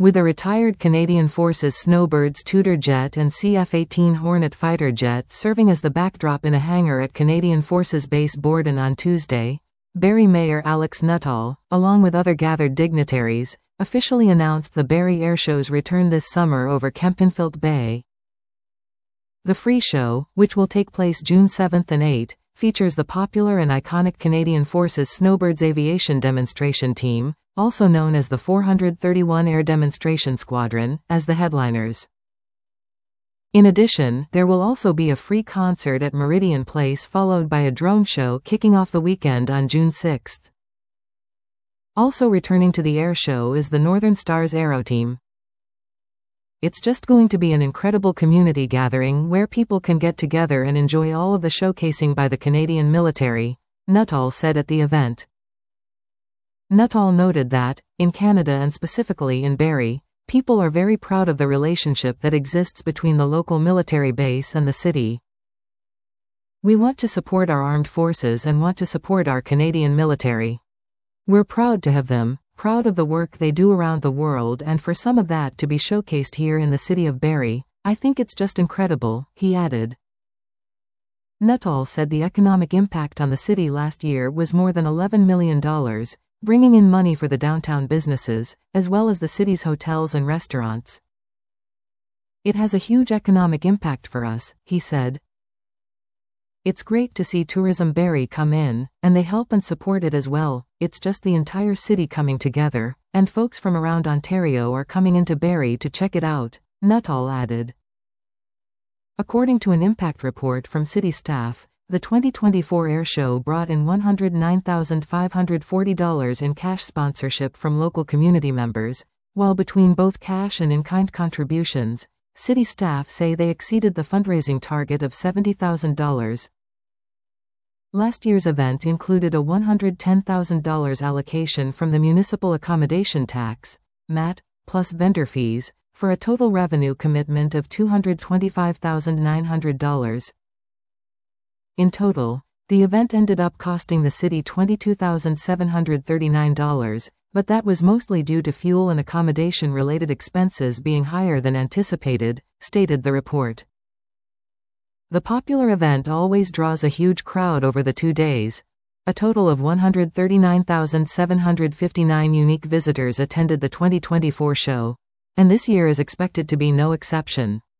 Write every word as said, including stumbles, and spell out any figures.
With a retired Canadian Forces Snowbirds Tudor jet and C F eighteen Hornet fighter jet serving as the backdrop in a hangar at Canadian Forces Base Borden on Tuesday, Barrie Mayor Alex Nuttall, along with other gathered dignitaries, officially announced the Barrie Airshow's return this summer over Kempenfelt Bay. The free show, which will take place June seventh and eighth, features the popular and iconic Canadian Forces Snowbirds Aviation Demonstration Team, also known as the four hundred thirty-one Air Demonstration Squadron, as the headliners. In addition, there will also be a free concert at Meridian Place followed by a drone show kicking off the weekend on June sixth. Also returning to the air show is the Northern Stars Aero Team. It's just going to be an incredible community gathering where people can get together and enjoy all of the showcasing by the Canadian military, Nuttall said at the event. Nuttall noted that, in Canada and specifically in Barrie, people are very proud of the relationship that exists between the local military base and the city. We want to support our armed forces and want to support our Canadian military. We're proud to have them, proud of the work they do around the world, and for some of that to be showcased here in the city of Barrie, I think it's just incredible, he added. Nuttall said the economic impact on the city last year was more than eleven million dollars, bringing in money for the downtown businesses, as well as the city's hotels and restaurants. It has a huge economic impact for us, he said. It's great to see Tourism Barrie come in, and they help and support it as well. It's just the entire city coming together, and folks from around Ontario are coming into Barrie to check it out, Nuttall added. According to an impact report from city staff, the twenty twenty-four air show brought in one hundred nine thousand five hundred forty dollars in cash sponsorship from local community members, while between both cash and in-kind contributions, city staff say they exceeded the fundraising target of seventy thousand dollars. Last year's event included a one hundred ten thousand dollars allocation from the Municipal Accommodation Tax, M A T, plus vendor fees, for a total revenue commitment of two hundred twenty-five thousand nine hundred dollars. In total, the event ended up costing the city twenty-two thousand seven hundred thirty-nine dollars, but that was mostly due to fuel and accommodation-related expenses being higher than anticipated, stated the report. The popular event always draws a huge crowd over the two days. A total of one hundred thirty-nine thousand seven hundred fifty-nine unique visitors attended the twenty twenty-four show, and this year is expected to be no exception.